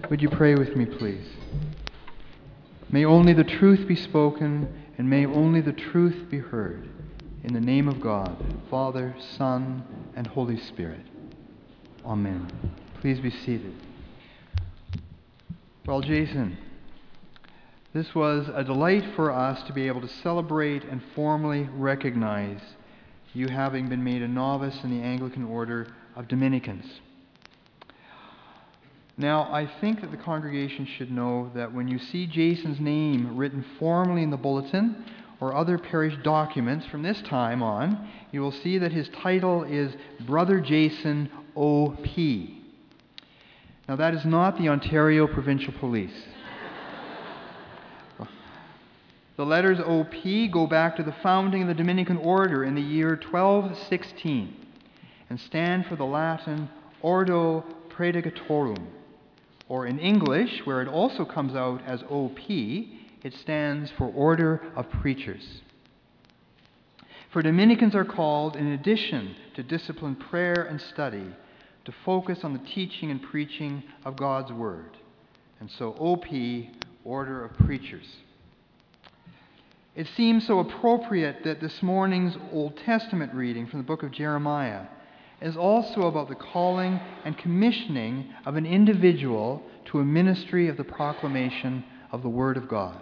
Would you pray with me, please? May only the truth be spoken, and may only the truth be heard. In the name of God, Father, Son, and Holy Spirit. Amen. Please be seated. Well, Jason, this was a delight for us to be able to celebrate and formally recognize you having been made a novice in the Anglican Order of Dominicans. Now, I think that the congregation should know that when you see Jason's name written formally in the bulletin or other parish documents from this time on, you will see that his title is Brother Jason O.P. Now, that is not the Ontario Provincial Police. The letters O.P. go back to the founding of the Dominican Order in the year 1216 and stand for the Latin Ordo Praedicatorum. Or in English, where it also comes out as O.P., it stands for Order of Preachers. For Dominicans are called, in addition to disciplined prayer and study, to focus on the teaching and preaching of God's Word. And so O.P., Order of Preachers. It seems so appropriate that this morning's Old Testament reading from the book of Jeremiah is also about the calling and commissioning of an individual to a ministry of the proclamation of the Word of God.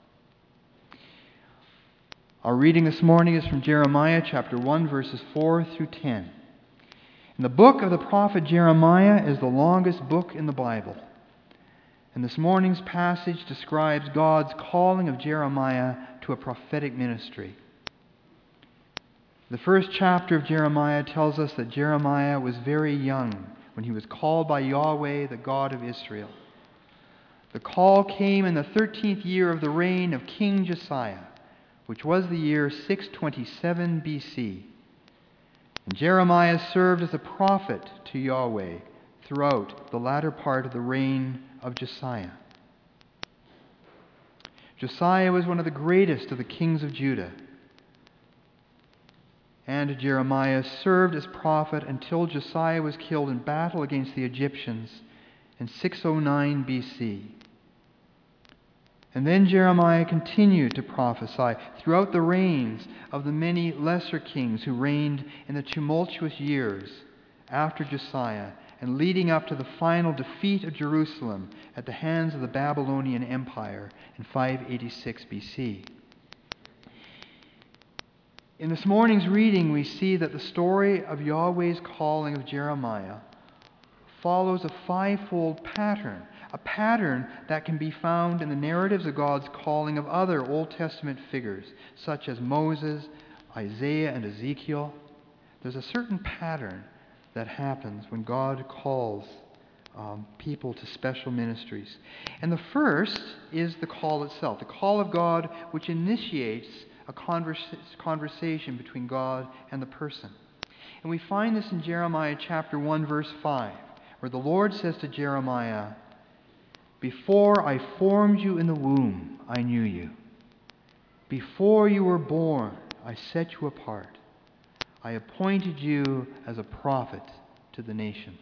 Our reading this morning is from Jeremiah chapter 1, verses 4 through 10. And the book of the prophet Jeremiah is the longest book in the Bible. And this morning's passage describes God's calling of Jeremiah to a prophetic ministry. The first chapter of Jeremiah tells us that Jeremiah was very young when he was called by Yahweh, the God of Israel. The call came in the 13th year of the reign of King Josiah, which was the year 627 BC. And Jeremiah served as a prophet to Yahweh throughout the latter part of the reign of Josiah. Josiah was one of the greatest of the kings of Judah. And Jeremiah served as prophet until Josiah was killed in battle against the Egyptians in 609 BC. And then Jeremiah continued to prophesy throughout the reigns of the many lesser kings who reigned in the tumultuous years after Josiah and leading up to the final defeat of Jerusalem at the hands of the Babylonian Empire in 586 BC. In this morning's reading, we see that the story of Yahweh's calling of Jeremiah follows a fivefold pattern, a pattern that can be found in the narratives of God's calling of other Old Testament figures, such as Moses, Isaiah, and Ezekiel. There's a certain pattern that happens when God calls people to special ministries. And the first is the call itself, the call of God which initiates a conversation between God and the person. And we find this in Jeremiah chapter 1, verse 5, where the Lord says to Jeremiah, "Before I formed you in the womb, I knew you. Before you were born, I set you apart. I appointed you as a prophet to the nations."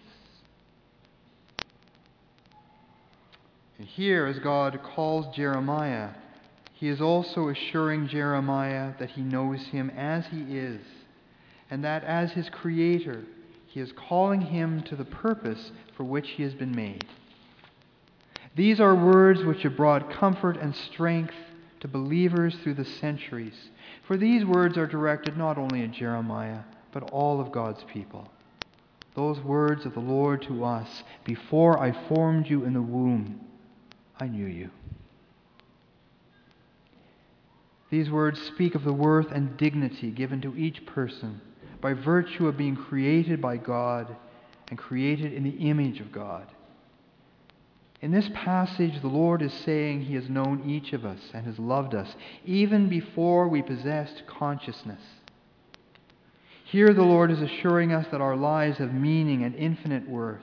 And here, as God calls Jeremiah, He is also assuring Jeremiah that He knows him as he is, and that as his Creator, He is calling him to the purpose for which he has been made. These are words which have brought comfort and strength to believers through the centuries, for these words are directed not only at Jeremiah, but all of God's people. Those words of the Lord to us, "Before I formed you in the womb, I knew you." These words speak of the worth and dignity given to each person by virtue of being created by God and created in the image of God. In this passage, the Lord is saying He has known each of us and has loved us even before we possessed consciousness. Here the Lord is assuring us that our lives have meaning and infinite worth.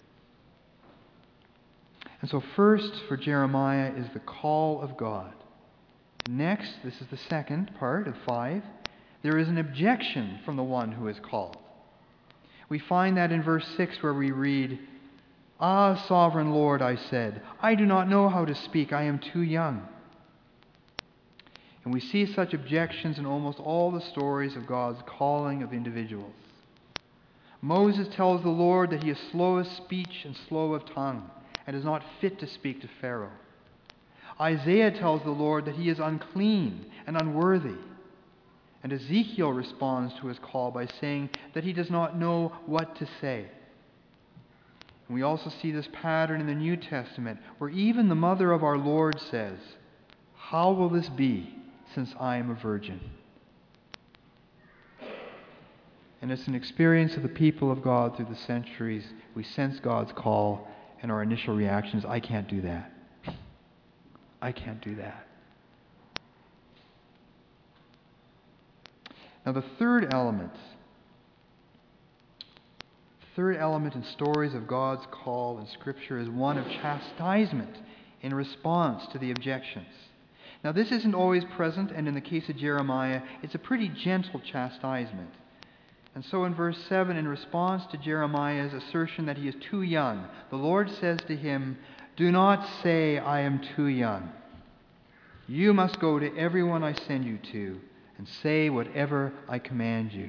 And so first for Jeremiah is the call of God. Next, this is the second part of 5, there is an objection from the one who is called. We find that in verse 6 where we read, "Ah, sovereign Lord," I said, "I do not know how to speak. I am too young." And we see such objections in almost all the stories of God's calling of individuals. Moses tells the Lord that he is slow of speech and slow of tongue and is not fit to speak to Pharaoh. Isaiah tells the Lord that he is unclean and unworthy. And Ezekiel responds to his call by saying that he does not know what to say. And we also see this pattern in the New Testament, where even the mother of our Lord says, "How will this be, since I am a virgin?" And it's an experience of the people of God through the centuries. We sense God's call, and our initial reaction is, "I can't do that. I can't do that." Now the third element in stories of God's call in Scripture is one of chastisement in response to the objections. Now this isn't always present, and in the case of Jeremiah, it's a pretty gentle chastisement. And so in verse 7, in response to Jeremiah's assertion that he is too young, the Lord says to him, "Do not say, 'I am too young.' You must go to everyone I send you to and say whatever I command you."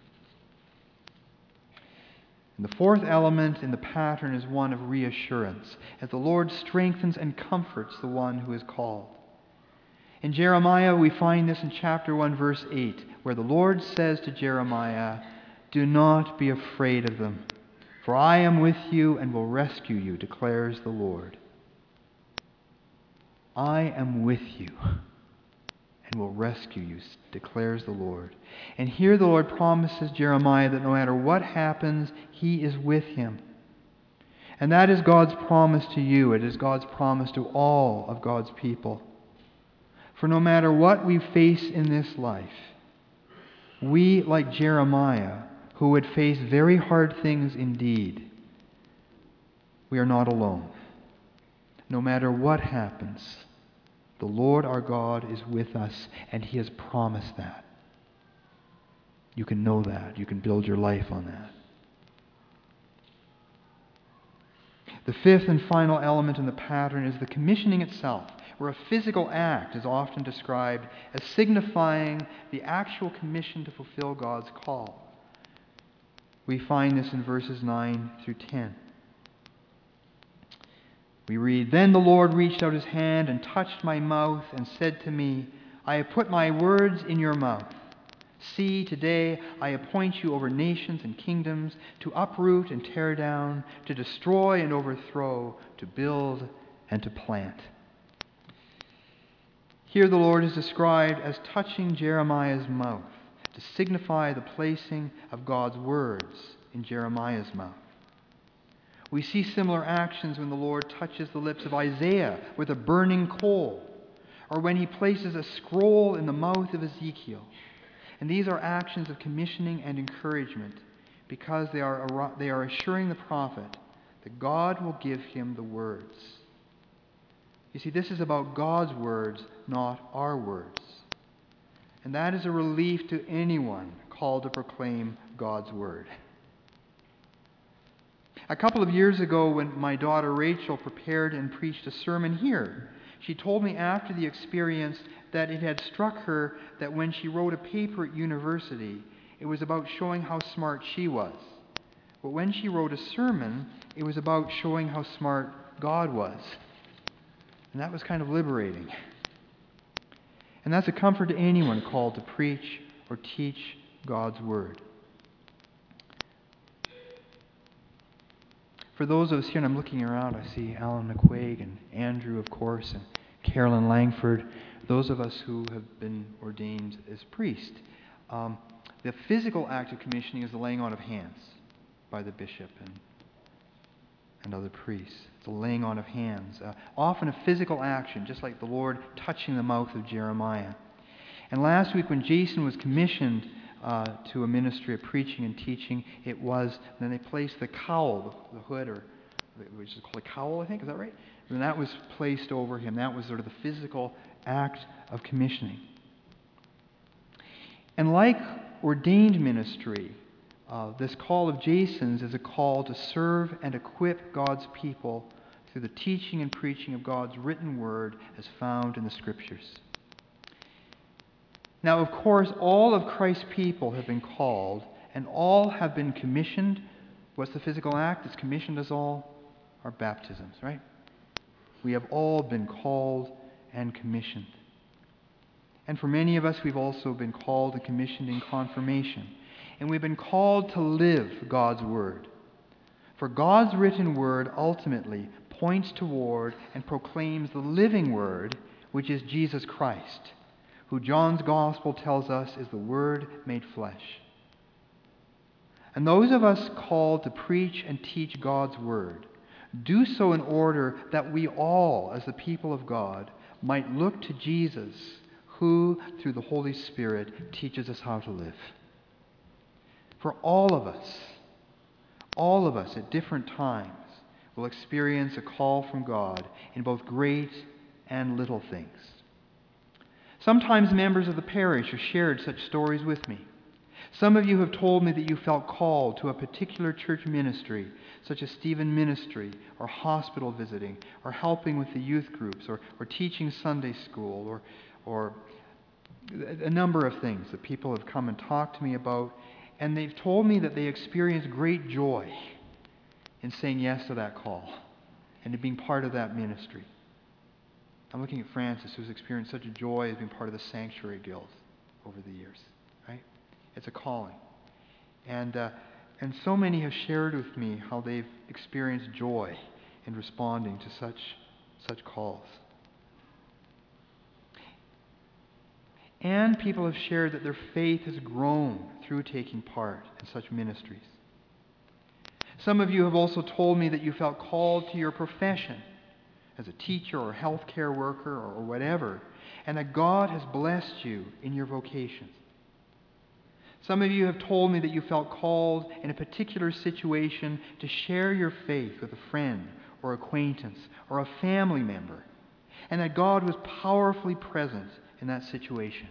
And the fourth element in the pattern is one of reassurance, as the Lord strengthens and comforts the one who is called. In Jeremiah, we find this in chapter 1, verse 8, where the Lord says to Jeremiah, "Do not be afraid of them, for I am with you and will rescue you, declares the Lord." I am with you and will rescue you, declares the Lord. And here the Lord promises Jeremiah that no matter what happens, he is with him. And that is God's promise to you. It is God's promise to all of God's people. For no matter what we face in this life, we, like Jeremiah, who would face very hard things indeed, we are not alone. No matter what happens, the Lord our God is with us, and He has promised that. You can know that. You can build your life on that. The fifth and final element in the pattern is the commissioning itself, where a physical act is often described as signifying the actual commission to fulfill God's call. We find this in verses 9 through 10. We read, "Then the Lord reached out His hand and touched my mouth and said to me, 'I have put my words in your mouth. See, today I appoint you over nations and kingdoms, to uproot and tear down, to destroy and overthrow, to build and to plant.'" Here the Lord is described as touching Jeremiah's mouth to signify the placing of God's words in Jeremiah's mouth. We see similar actions when the Lord touches the lips of Isaiah with a burning coal, or when He places a scroll in the mouth of Ezekiel. And these are actions of commissioning and encouragement, because they are assuring the prophet that God will give him the words. You see, this is about God's words, not our words. And that is a relief to anyone called to proclaim God's word. A couple of years ago, when my daughter Rachel prepared and preached a sermon here, she told me after the experience that it had struck her that when she wrote a paper at university, it was about showing how smart she was. But when she wrote a sermon, it was about showing how smart God was. And that was kind of liberating. And that's a comfort to anyone called to preach or teach God's word. For those of us here, and I'm looking around, I see Alan McQuaig and Andrew, of course, and Carolyn Langford, those of us who have been ordained as priests. The physical act of commissioning is the laying on of hands by the bishop and other priests. It's a laying on of hands. Often a physical action, just like the Lord touching the mouth of Jeremiah. And last week when Jason was commissioned to a ministry of preaching and teaching, then they placed the cowl, the hood, or which is called a cowl, I think, is that right? And that was placed over him. That was sort of the physical act of commissioning. And like ordained ministry, this call of Jason's is a call to serve and equip God's people through the teaching and preaching of God's written word as found in the Scriptures. Now, of course, all of Christ's people have been called, and all have been commissioned. What's the physical act that's commissioned us all? Our baptisms, right? We have all been called and commissioned. And for many of us, we've also been called and commissioned in confirmation. And we've been called to live God's word. For God's written word ultimately points toward and proclaims the living word, which is Jesus Christ, who John's gospel tells us is the Word made flesh. And those of us called to preach and teach God's word do so in order that we all, as the people of God, might look to Jesus, who, through the Holy Spirit, teaches us how to live. For all of us at different times will experience a call from God in both great and little things. Sometimes members of the parish have shared such stories with me. Some of you have told me that you felt called to a particular church ministry, such as Stephen Ministry, or hospital visiting, or helping with the youth groups, or teaching Sunday school, or a number of things that people have come and talked to me about. And they've told me that they experienced great joy in saying yes to that call and to being part of that ministry. I'm looking at Francis, who's experienced such a joy as being part of the Sanctuary Guild over the years. Right? It's a calling. And so many have shared with me how they've experienced joy in responding to such calls. And people have shared that their faith has grown through taking part in such ministries. Some of you have also told me that you felt called to your profession as a teacher or healthcare worker or whatever, and that God has blessed you in your vocation. Some of you have told me that you felt called in a particular situation to share your faith with a friend or acquaintance or a family member, and that God was powerfully present in that situation.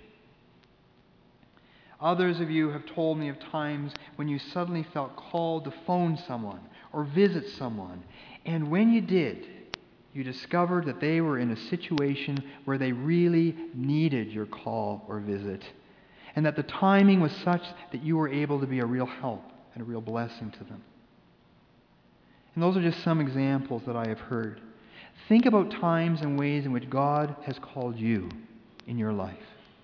Others of you have told me of times when you suddenly felt called to phone someone or visit someone, and when you did, you discovered that they were in a situation where they really needed your call or visit, and that the timing was such that you were able to be a real help and a real blessing to them. And those are just some examples that I have heard. Think about times and ways in which God has called you in your life.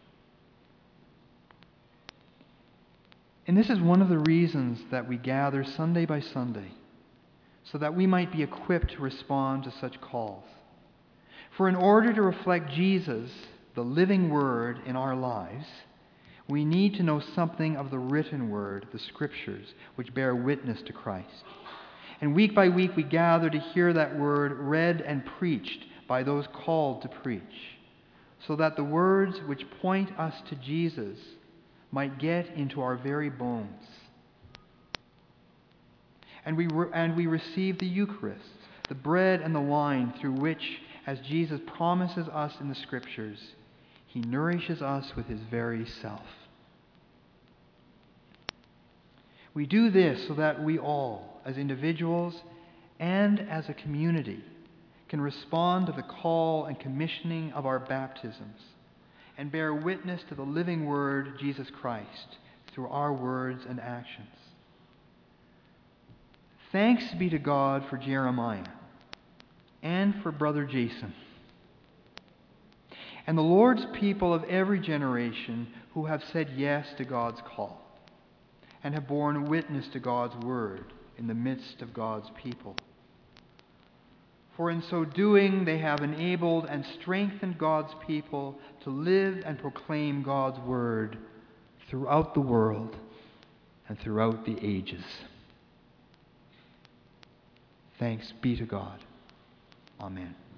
And this is one of the reasons that we gather Sunday by Sunday, so that we might be equipped to respond to such calls. For in order to reflect Jesus, the living word in our lives, we need to know something of the written word, the Scriptures, which bear witness to Christ. And week by week we gather to hear that word read and preached by those called to preach, so that the words which point us to Jesus might get into our very bones. And we receive the Eucharist, the bread and the wine through which, as Jesus promises us in the Scriptures, He nourishes us with His very self. We do this so that we all, as individuals and as a community, can respond to the call and commissioning of our baptisms and bear witness to the living Word, Jesus Christ, through our words and actions. Thanks be to God for Jeremiah and for Brother Jason and the Lord's people of every generation who have said yes to God's call and have borne witness to God's word in the midst of God's people. For in so doing, they have enabled and strengthened God's people to live and proclaim God's word throughout the world and throughout the ages. Thanks be to God. Amen.